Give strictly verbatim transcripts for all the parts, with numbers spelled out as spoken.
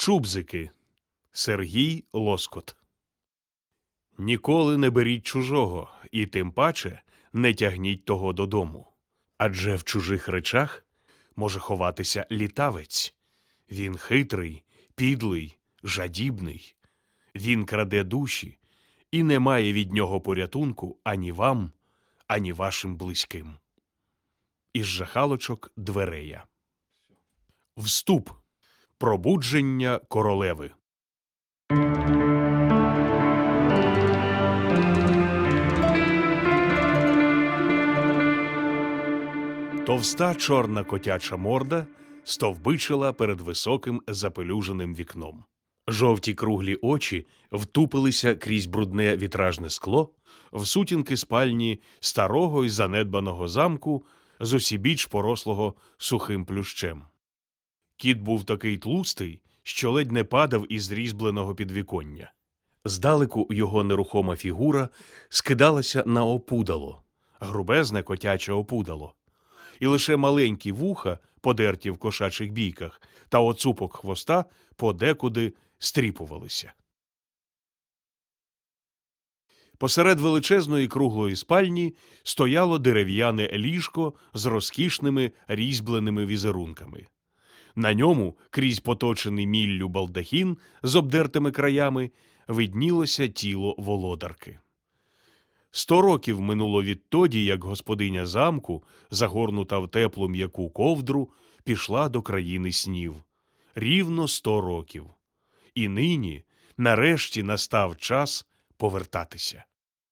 Чубзики. Сергій Лоскот. Ніколи не беріть чужого, і тим паче не тягніть того додому. Адже в чужих речах може ховатися літавець. Він хитрий, підлий, жадібний. Він краде душі, і немає від нього порятунку ані вам, ані вашим близьким. Із жахалочок Дверея. Вступ. Пробудження королеви. Товста чорна котяча морда стовбичила перед високим запелюженим вікном. Жовті круглі очі втупилися крізь брудне вітражне скло в сутінки спальні старого й занедбаного замку, зусібіч порослого сухим плющем. Кіт був такий тлустий, що ледь не падав із різьбленого підвіконня. Здалеку його нерухома фігура скидалася на опудало, грубезне котяче опудало. І лише маленькі вуха, подерті в кошачих бійках, та оцупок хвоста подекуди стріпувалися. Посеред величезної круглої спальні стояло дерев'яне ліжко з розкішними різьбленими візерунками. На ньому, крізь поточений міллю балдахін з обдертими краями, виднілося тіло володарки. Сто років минуло відтоді, як господиня замку, загорнута в теплу м'яку ковдру, пішла до країни снів. Рівно сто років. І нині, нарешті, настав час повертатися.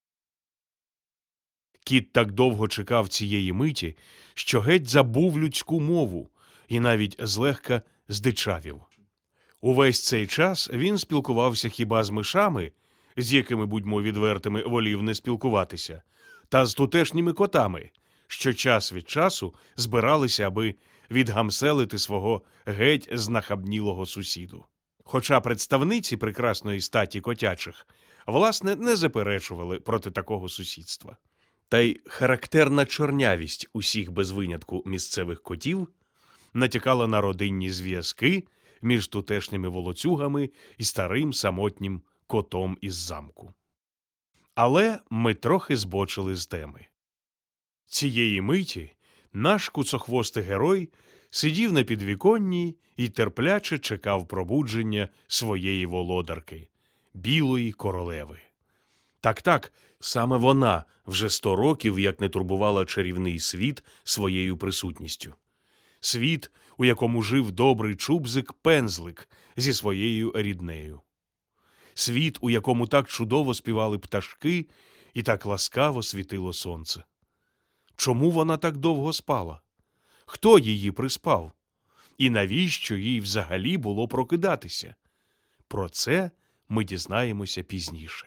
Кіт так довго чекав цієї миті, що геть забув людську мову і навіть злегка здичавів. Увесь цей час він спілкувався хіба з мишами, з якими, будьмо відвертими, волів не спілкуватися, та з тутешніми котами, що час від часу збиралися, аби відгамселити свого геть знахабнілого сусіду. Хоча представниці прекрасної статі котячих, власне, не заперечували проти такого сусідства. Та й характерна чорнявість усіх без винятку місцевих котів натякала на родинні зв'язки між тутешніми волоцюгами і старим самотнім котом із замку. Але ми трохи збочили з теми. Цієї миті наш куцохвостий герой сидів на підвіконні і терпляче чекав пробудження своєї володарки – білої королеви. Так-так, саме вона вже сто років як не турбувала чарівний світ своєю присутністю. Світ, у якому жив добрий чубзик-пензлик зі своєю ріднею. Світ, у якому так чудово співали пташки і так ласкаво світило сонце. Чому вона так довго спала? Хто її приспав? І навіщо їй взагалі було прокидатися? Про це ми дізнаємося пізніше.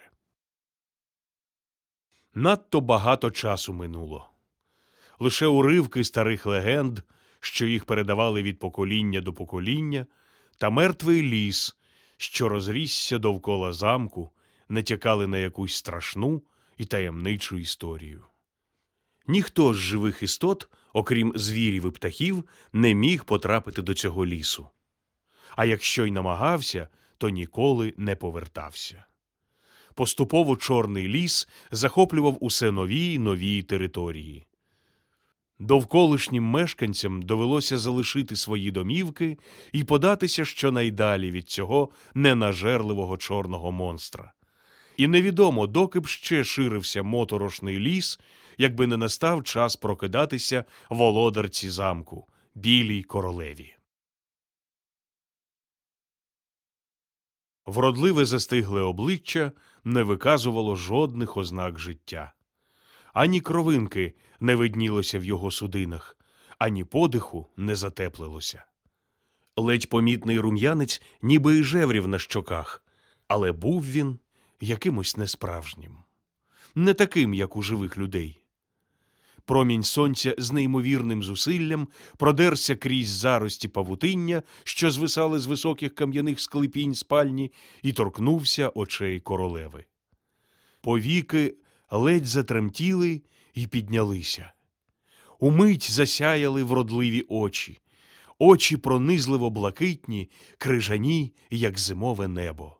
Надто багато часу минуло. Лише уривки старих легенд, що їх передавали від покоління до покоління, та мертвий ліс, що розрісся довкола замку, натякали на якусь страшну і таємничу історію. Ніхто з живих істот, окрім звірів і птахів, не міг потрапити до цього лісу. А якщо й намагався, то ніколи не повертався. Поступово Чорний ліс захоплював усе нові й нові території. Довколишнім мешканцям довелося залишити свої домівки і податися щонайдалі від цього ненажерливого чорного монстра. І невідомо, доки б ще ширився моторошний ліс, якби не настав час прокидатися володарці замку – білій королеві. Вродливе застигле обличчя не виказувало жодних ознак життя. Ані кровинки не виднілося в його судинах, ані подиху не затеплилося. Ледь помітний рум'янець ніби й жеврів на щоках, але був він якимось несправжнім. Не таким, як у живих людей. Промінь сонця з неймовірним зусиллям продерся крізь зарості павутиння, що звисали з високих кам'яних склепінь спальні, і торкнувся очей королеви. Повіки ледь затремтіли і піднялися. Умить засяяли вродливі очі. очі пронизливо блакитні, крижані, як зимове небо.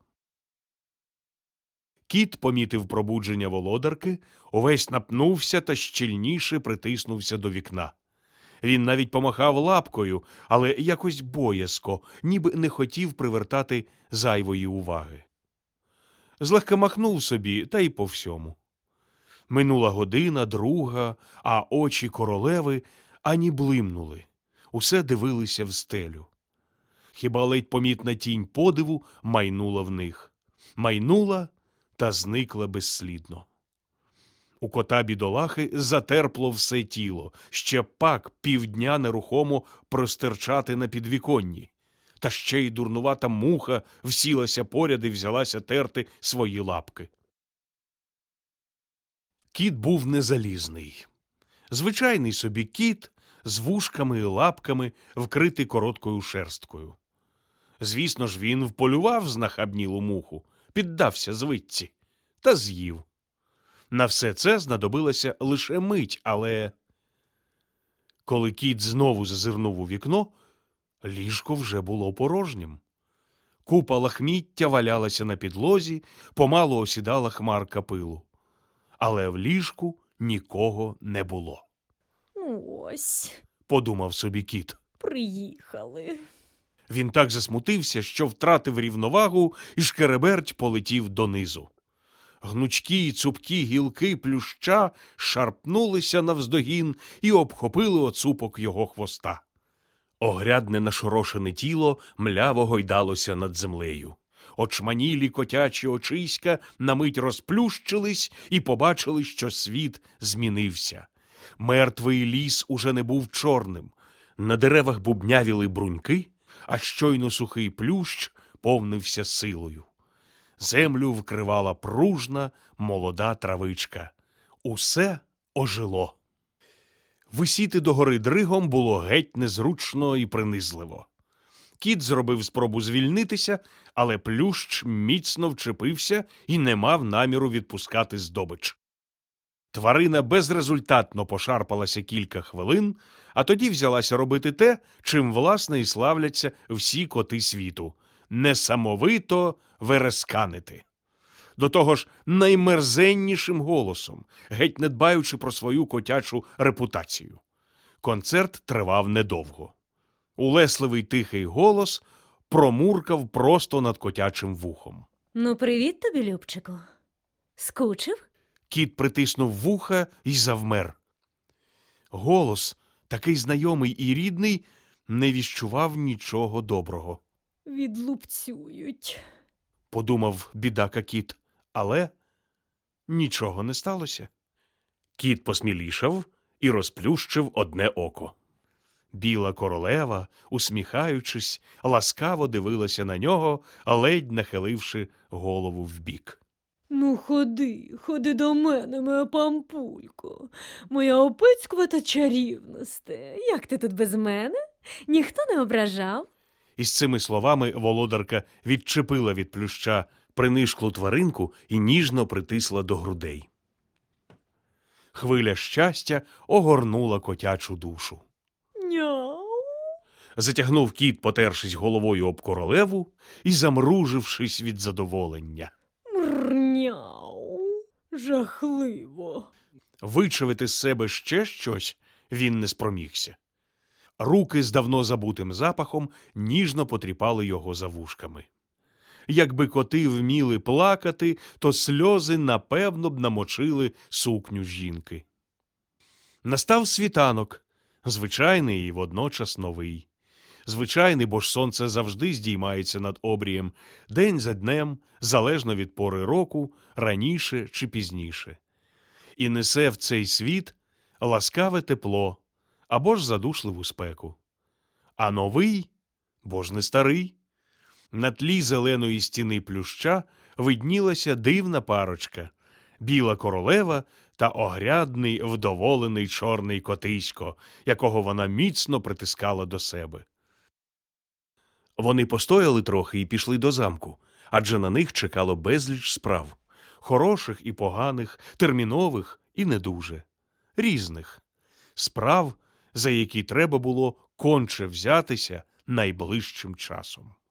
Кіт помітив пробудження володарки, увесь напнувся та щільніше притиснувся до вікна. Він навіть помахав лапкою, але якось боязко, ніби не хотів привертати зайвої уваги. Злегка махнув собі, та й по всьому. Минула година, друга, а очі королеви ані блимнули. Усе дивилися в стелю. Хіба ледь помітна тінь подиву майнула в них. Майнула та зникла безслідно. У кота бідолахи затерпло все тіло, ще пак півдня нерухомо простирчати на підвіконні. Та ще й дурнувата муха всілася поряд і взялася терти свої лапки. Кіт був не залізний. Звичайний собі кіт з вушками і лапками, вкритий короткою шерсткою. Звісно ж, він вполював знахабнілу муху, піддався звичці та з'їв. На все це знадобилася лише мить, але… Коли кіт знову зазирнув у вікно, ліжко вже було порожнім. Купа лахміття валялася на підлозі, помалу осідала хмарка пилу. Але в ліжку нікого не було. Ось, Подумав собі кіт. приїхали. Він так засмутився, що втратив рівновагу і шкереберть полетів донизу. Гнучкі й цупкі гілки плюща шарпнулися навздогін і обхопили оцупок його хвоста. Огрядне нашорошене тіло мляво гойдалося над землею. Очманілі котячі очиська на мить розплющились і побачили, що світ змінився. Мертвий ліс уже не був чорним. На деревах бубнявіли бруньки, а щойно сухий плющ повнився силою. Землю вкривала пружна, молода травичка. Усе ожило. Висіти догори дригом було геть незручно і принизливо. Кіт зробив спробу звільнитися, але плющ міцно вчепився і не мав наміру відпускати здобич. Тварина безрезультатно пошарпалася кілька хвилин, а тоді взялася робити те, чим власне і славляться всі коти світу – несамовито вересканити. До того ж наймерзеннішим голосом, геть не дбаючи про свою котячу репутацію. Концерт тривав недовго. Улесливий тихий голос промуркав просто над котячим вухом. Ну, привіт тобі, Любчику. Скучив? Кіт притиснув вуха і завмер. Голос, такий знайомий і рідний, не віщував нічого доброго. Відлупцюють. Подумав бідака кіт, але нічого не сталося. Кіт посмілішав і розплющив одне око. Біла королева, усміхаючись, ласкаво дивилася на нього, ледь нахиливши голову вбік. Ну, ходи, ходи до мене, моя пампулько, моя опицькувата чарівносте. Як ти тут без мене? Ніхто не ображав? Із цими словами володарка відчепила від плюща принишклу тваринку і ніжно притисла до грудей. Хвиля щастя огорнула котячу душу. Няу. Затягнув кіт, потершись головою об королеву і замружившись від задоволення. Мрняу. Жахливо. Вичавити з себе ще щось він не спромігся. Руки з давно забутим запахом ніжно потріпали його за вушками. Якби коти вміли плакати, то сльози напевно б намочили сукню жінки. Настав світанок, звичайний і водночас новий. Звичайний, бо ж сонце завжди здіймається над обрієм, день за днем, залежно від пори року, раніше чи пізніше. І несе в цей світ ласкаве тепло або ж задушливу спеку. А новий, бо ж не старий. На тлі зеленої стіни плюща виднілася дивна парочка – біла королева та огрядний, вдоволений чорний котисько, якого вона міцно притискала до себе. Вони постояли трохи і пішли до замку, адже на них чекало безліч справ – хороших і поганих, термінових і не дуже, різних. Справ, за які треба було конче взятися найближчим часом.